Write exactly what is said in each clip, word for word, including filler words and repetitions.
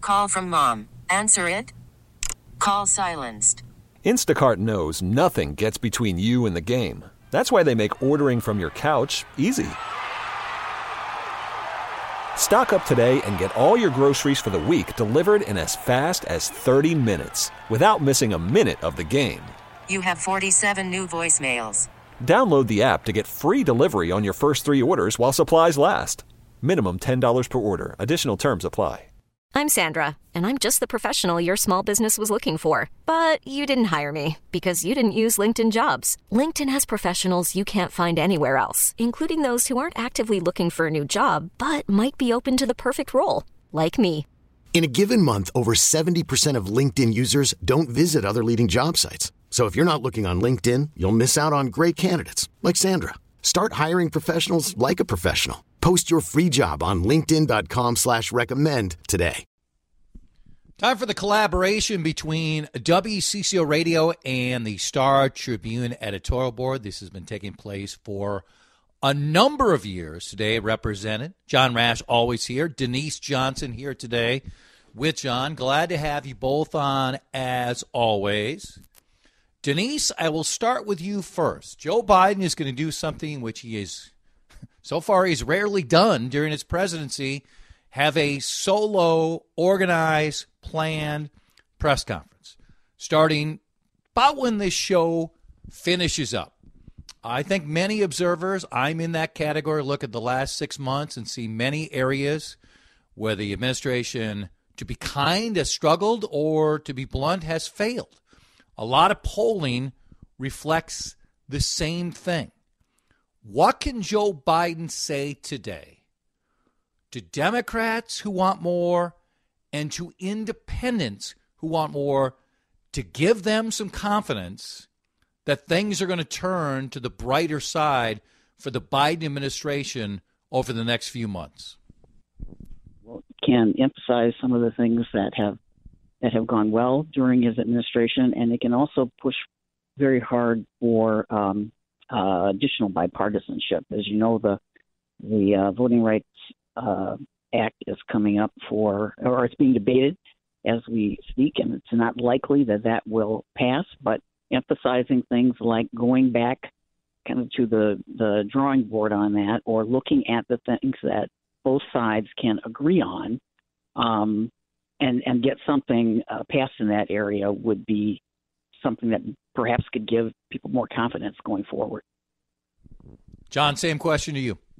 Call from mom. Answer it. Call silenced. Instacart knows nothing gets between you and the game. That's why they make ordering from your couch easy. Stock up today and get all your groceries for the week delivered in as fast as thirty minutes without missing a minute of the game. You have forty-seven new voicemails. Download the app to get free delivery on your first three orders while supplies last. Minimum ten dollars per order. Additional terms apply. I'm Sandra, and I'm just the professional your small business was looking for. But you didn't hire me because you didn't use LinkedIn Jobs. LinkedIn has professionals you can't find anywhere else, including those who aren't actively looking for a new job, but might be open to the perfect role, like me. In a given month, over seventy percent of LinkedIn users don't visit other leading job sites. So if you're not looking on LinkedIn, you'll miss out on great candidates like Sandra. Start hiring professionals like a professional. Post your free job on linkedin.com slash recommend today. Time for the collaboration between W C C O Radio and the Star Tribune editorial board. This has been taking place for a number of years. Today represented John Rash, always here. Denise Johnson here today with John. Glad to have you both on as always. Denise, I will start with you first. Joe Biden is going to do something which he is, so far he's rarely done during his presidency, have a solo, organized, planned press conference starting about when this show finishes up. I think many observers, I'm in that category, look at the last six months and see many areas where the administration, to be kind, has struggled, or to be blunt, has failed. A lot of polling reflects the same thing. What can Joe Biden say today to Democrats who want more and to independents who want more to give them some confidence that things are going to turn to the brighter side for the Biden administration over the next few months? Well, can emphasize some of the things that have that have gone well during his administration, and it can also push very hard for um, uh, additional bipartisanship. As you know, the the uh, Voting Rights uh, Act is coming up for, or it's being debated as we speak, and it's not likely that that will pass, but emphasizing things like going back kind of to the, the drawing board on that, or looking at the things that both sides can agree on, um, and, and get something uh, passed in that area would be something that perhaps could give people more confidence going forward. John, same question to you.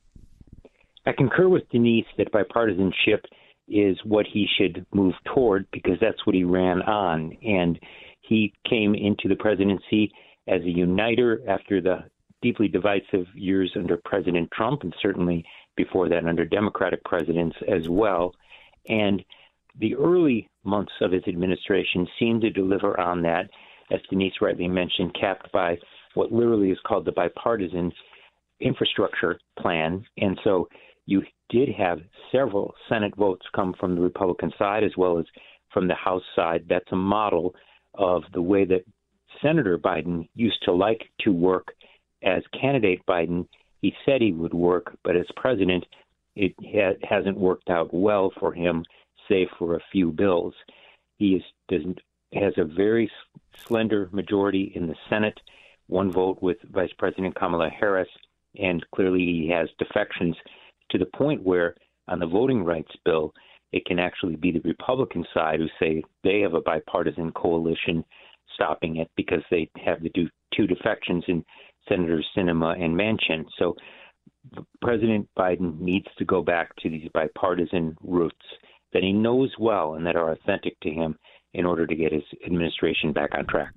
I concur with Denise that bipartisanship is what he should move toward, because that's what he ran on. And he came into the presidency as a uniter after the deeply divisive years under President Trump, and certainly before that under Democratic presidents as well. And the early months of his administration seemed to deliver on that, as Denise rightly mentioned, capped by what literally is called the bipartisan infrastructure plan. And so you did have several Senate votes come from the Republican side as well as from the House side. That's a model of the way that Senator Biden used to like to work. As candidate Biden, he said he would work, but as president, it ha- hasn't worked out well for him, save for a few bills. He is, doesn't, has a very slender majority in the Senate, one vote with Vice President Kamala Harris, and clearly he has defections to the point where on the voting rights bill, it can actually be the Republican side who say they have a bipartisan coalition stopping it because they have the two defections in Senators Sinema and Manchin. So President Biden needs to go back to these bipartisan roots that he knows well and that are authentic to him in order to get his administration back on track.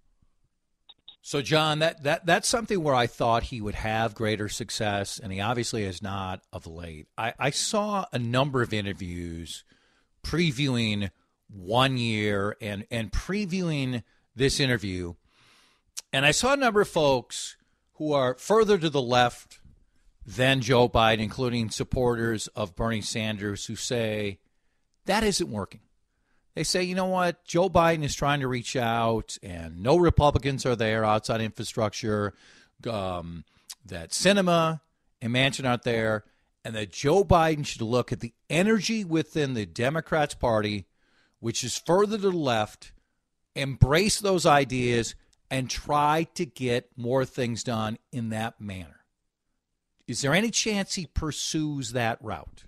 So, John, that, that that's something where I thought he would have greater success, and he obviously has not of late. I, I saw a number of interviews previewing one year and, and previewing this interview, and I saw a number of folks who are further to the left than Joe Biden, including supporters of Bernie Sanders, who say that isn't working. They say, you know what, Joe Biden is trying to reach out, and no Republicans are there outside infrastructure, um, that Sinema and Manchin aren't there, and that Joe Biden should look at the energy within the Democrats Party, which is further to the left, embrace those ideas, and try to get more things done in that manner. Is there any chance he pursues that route?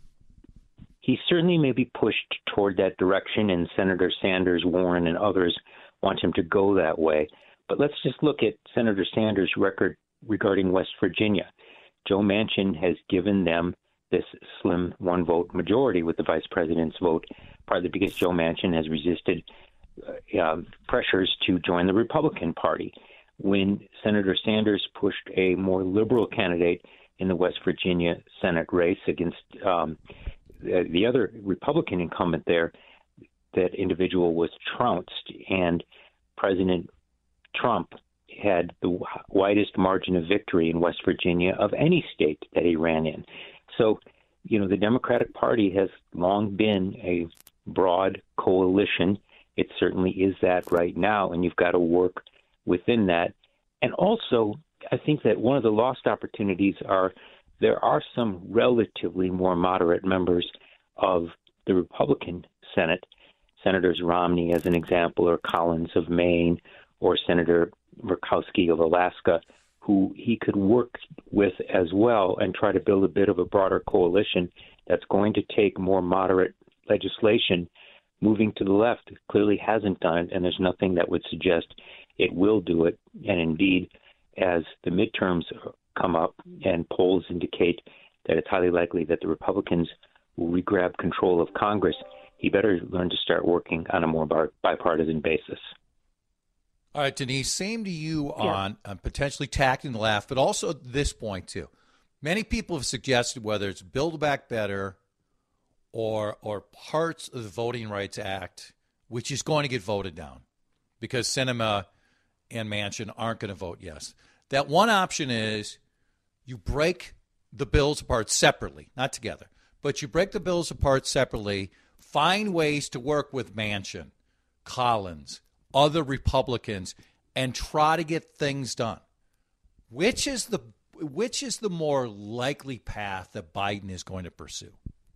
He certainly may be pushed toward that direction, and Senator Sanders, Warren, and others want him to go that way. But let's just look at Senator Sanders' record regarding West Virginia. Joe Manchin has given them this slim one-vote majority with the vice president's vote, partly because Joe Manchin has resisted uh, uh, pressures to join the Republican Party. When Senator Sanders pushed a more liberal candidate in the West Virginia Senate race against um, the, the other Republican incumbent there, that individual was trounced, and President Trump had the widest margin of victory in West Virginia of any state that he ran in. So, you know, the Democratic Party has long been a broad coalition. It certainly is that right now, and you've got to work within that. And also, I think that one of the lost opportunities are there are some relatively more moderate members of the Republican Senate, Senators Romney, as an example, or Collins of Maine, or Senator Murkowski of Alaska, who he could work with as well and try to build a bit of a broader coalition that's going to take more moderate legislation. Moving to the left clearly hasn't done it, and there's nothing that would suggest it will do it. And indeed, as the midterms come up and polls indicate that it's highly likely that the Republicans will re-grab control of Congress, he better learn to start working on a more bar- bipartisan basis. All right, Denise, same to you yeah. on, on potentially tackling the left, but also at this point, too. Many people have suggested whether it's Build Back Better or or parts of the Voting Rights Act, which is going to get voted down because Sinema and Manchin aren't going to vote yes. That one option is you break the bills apart separately, not together, but you break the bills apart separately, find ways to work with Manchin, Collins, other Republicans, and try to get things done. Which is the which is the more likely path that Biden is going to pursue?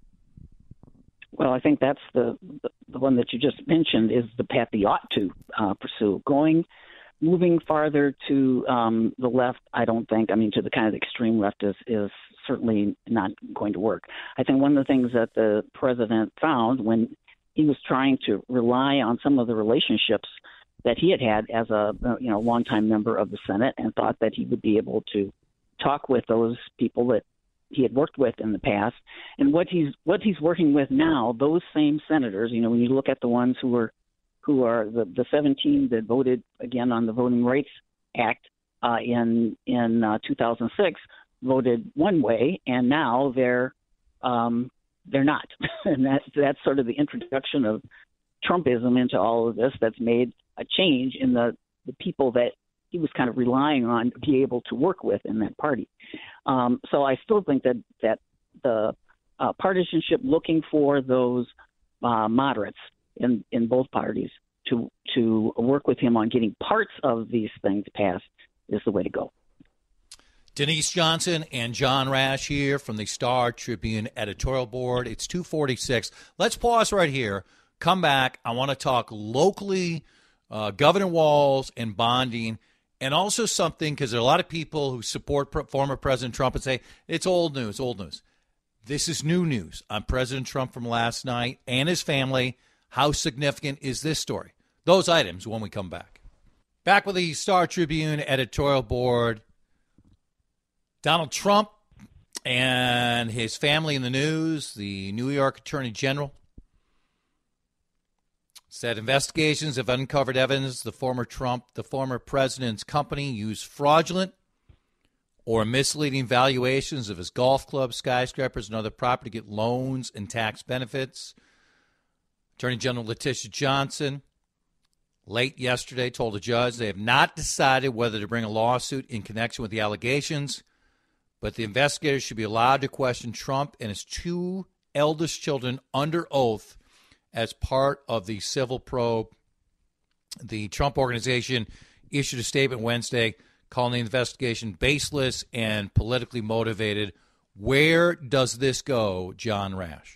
Well, I think that's the, the the one that you just mentioned is the path he ought to uh, pursue. Going, moving farther to um, the left, I don't think. I mean, to the kind of extreme left is is certainly not going to work. I think one of the things that the president found when he was trying to rely on some of the relationships that he had had as a you know longtime member of the Senate, and thought that he would be able to talk with those people that he had worked with in the past, and what he's what he's working with now. Those same senators, you know, when you look at the ones who are who are the, the seventeen that voted again on the Voting Rights Act uh, in in uh, two thousand six, voted one way, and now they're um, they're not, and that that's sort of the introduction of Trumpism into all of this. That's made a change in the the people that he was kind of relying on to be able to work with in that party. Um, so I still think that that the uh, partisanship, looking for those uh, moderates in, in both parties to to work with him on getting parts of these things passed, is the way to go. Denise Johnson and John Rash here from the Star Tribune editorial board. It's two forty-six. Let's pause right here. Come back. I want to talk locally, uh, Governor Walz and bonding. And also something, because there are a lot of people who support pre- former President Trump and say, it's old news, old news. This is new news on President Trump from last night and his family. How significant is this story? Those items when we come back. Back with the Star Tribune editorial board. Donald Trump and his family in the news. The New York Attorney General said investigations have uncovered evidence the former Trump, the former president's company used fraudulent or misleading valuations of his golf clubs, skyscrapers, and other property to get loans and tax benefits. Attorney General Letitia Johnson, late yesterday, told a judge they have not decided whether to bring a lawsuit in connection with the allegations, but the investigators should be allowed to question Trump and his two eldest children under oath as part of the civil probe. The Trump Organization issued a statement Wednesday calling the investigation baseless and politically motivated. Where does this go, John Rash?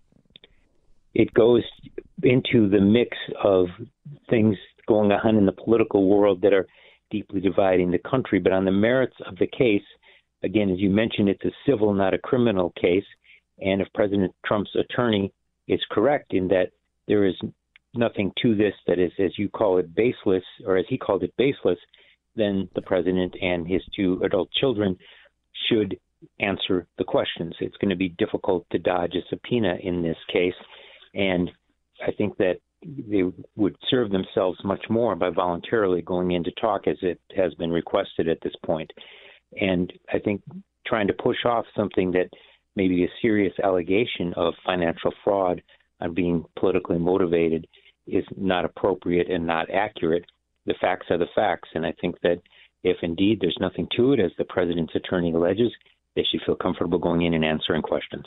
It goes into the mix of things going on in the political world that are deeply dividing the country. But on the merits of the case, again, as you mentioned, it's a civil, not a criminal case. And if President Trump's attorney is correct in that there is nothing to this that is, as you call it, baseless, or as he called it, baseless, then the president and his two adult children should answer the questions. It's going to be difficult to dodge a subpoena in this case. And I think that they would serve themselves much more by voluntarily going in to talk, as it has been requested at this point. And I think trying to push off something that may be a serious allegation of financial fraud on being politically motivated is not appropriate and not accurate. The facts are the facts. And I think that if indeed there's nothing to it, as the president's attorney alleges, they should feel comfortable going in and answering questions.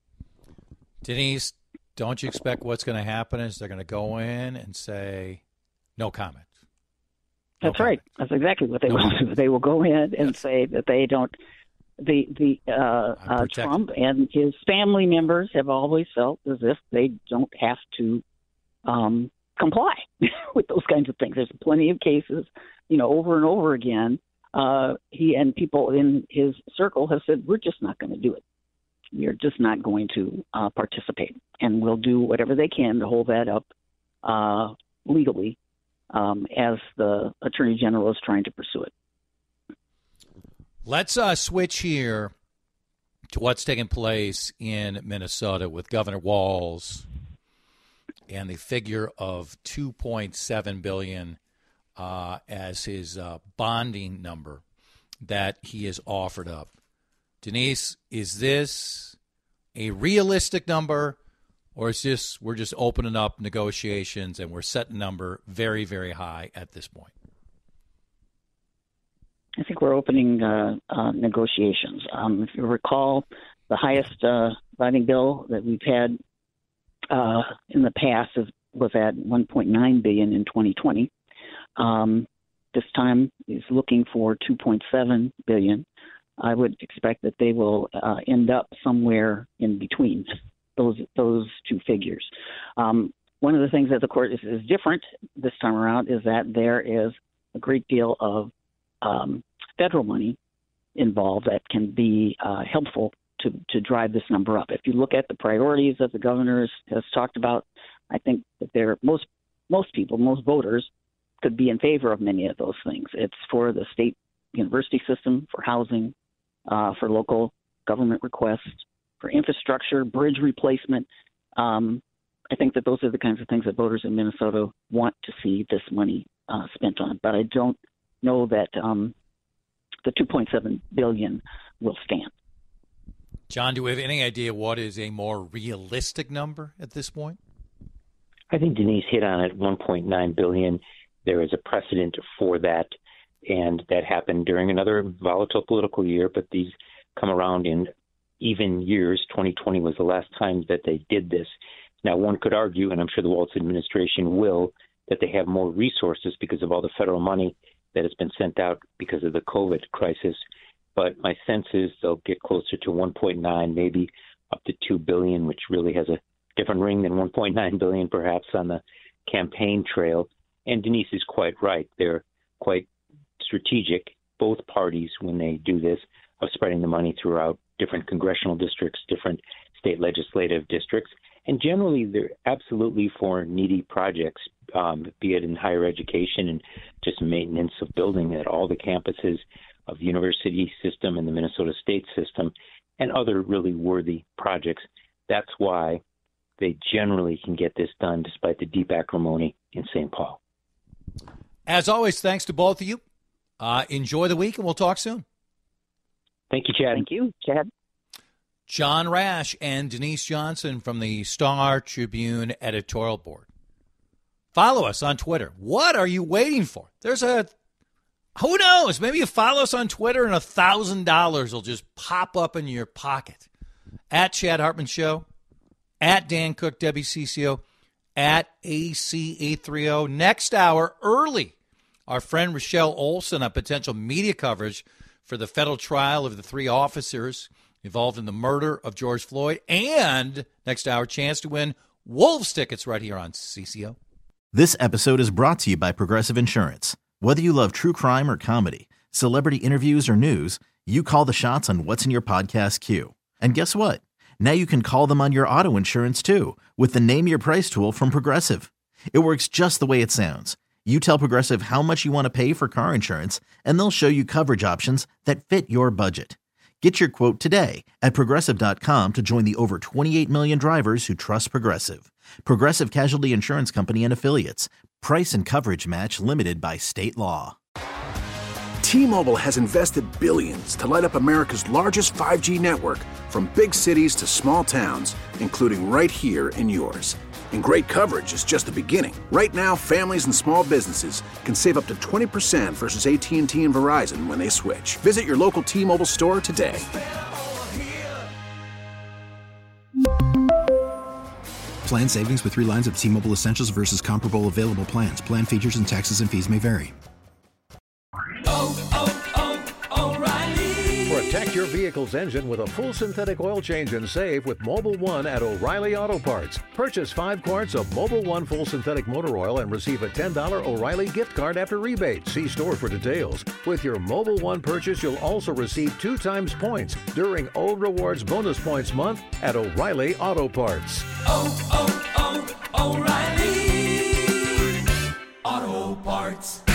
Denise, don't you expect what's going to happen is they're going to go in and say, no comment? No That's comment. right. That's exactly what they No will comment. do. They will go in and say that they don't. The the uh, uh, Trump and his family members have always felt as if they don't have to um, comply with those kinds of things. There's plenty of cases, you know, over and over again. Uh, he and people in his circle have said, we're just not going to do it. We're just not going to uh, participate, and we'll do whatever they can to hold that up uh, legally um, as the Attorney General is trying to pursue it. Let's uh, switch here to what's taking place in Minnesota with Governor Walz and the figure of two point seven billion dollars uh, as his uh, bonding number that he has offered up. Denise, is this a realistic number, or is this we're just opening up negotiations and we're setting a number very, very high at this point? I think we're opening uh, uh, negotiations. Um, if you recall, the highest uh, bonding bill that we've had uh, in the past is, was at one point nine billion dollars in twenty twenty. Um, this time is looking for two point seven billion dollars. I would expect that they will uh, end up somewhere in between those those two figures. Um, one of the things that the court is, is different this time around is that there is a great deal of um, federal money involved that can be uh, helpful to, to drive this number up. If you look at the priorities that the governor has talked about, I think that there most most people, most voters, could be in favor of many of those things. It's for the state university system, for housing, uh, for local government requests, for infrastructure, bridge replacement. Um, I think that those are the kinds of things that voters in Minnesota want to see this money uh, spent on. But I don't know that um, the two point seven billion dollars will stand. John, do we have any idea what is a more realistic number at this point? I think Denise hit on it, one point nine billion dollars. There is a precedent for that, and that happened during another volatile political year, but these come around in even years. twenty twenty was the last time that they did this. Now, one could argue, and I'm sure the Walz administration will, that they have more resources because of all the federal money that has been sent out because of the COVID crisis. But my sense is they'll get closer to one point nine, maybe up to two billion dollars, which really has a different ring than one point nine billion dollars perhaps on the campaign trail. And Denise is quite right. They're quite strategic, both parties, when they do this, of spreading the money throughout different congressional districts, different state legislative districts. And generally, they're absolutely for needy projects, um, be it in higher education and just maintenance of building at all the campuses of the university system and the Minnesota state system, and other really worthy projects. That's why they generally can get this done despite the deep acrimony in Saint Paul. As always, thanks to both of you. Uh, enjoy the week, and we'll talk soon. Thank you, Chad. Thank you, Chad. John Rash and Denise Johnson from the Star Tribune editorial board. Follow us on Twitter. What are you waiting for? There's a, who knows, maybe you follow us on Twitter and a thousand dollars will just pop up in your pocket. At Chad Hartman Show, at Dan Cook, W C C O, at A C eight thirty. Next hour, early, our friend Rochelle Olson on potential media coverage for the federal trial of the three officers involved in the murder of George Floyd. And next hour, chance to win Wolves tickets right here on C C O. This episode is brought to you by Progressive Insurance. Whether you love true crime or comedy, celebrity interviews or news, you call the shots on what's in your podcast queue. And guess what? Now you can call them on your auto insurance too with the Name Your Price tool from Progressive. It works just the way it sounds. You tell Progressive how much you want to pay for car insurance, and they'll show you coverage options that fit your budget. Get your quote today at Progressive dot com to join the over twenty-eight million drivers who trust Progressive. Progressive Casualty Insurance Company and Affiliates. Price and coverage match limited by state law. T-Mobile has invested billions to light up America's largest five G network, from big cities to small towns, including right here in yours. And great coverage is just the beginning. Right now, families and small businesses can save up to twenty percent versus A T and T and Verizon when they switch. Visit your local T-Mobile store today. Plan savings with three lines of T-Mobile Essentials versus comparable available plans. Plan features and taxes and fees may vary. Oh, oh, oh, O'Reilly. Protect your vehicle's engine with a full synthetic oil change and save with Mobil one at O'Reilly Auto Parts. Purchase five quarts of Mobil one full synthetic motor oil and receive a ten dollars O'Reilly gift card after rebate. See store for details. With your Mobil one purchase, you'll also receive two times points during O Rewards Bonus Points Month at O'Reilly Auto Parts. Oh, oh, oh, O'Reilly Auto Parts.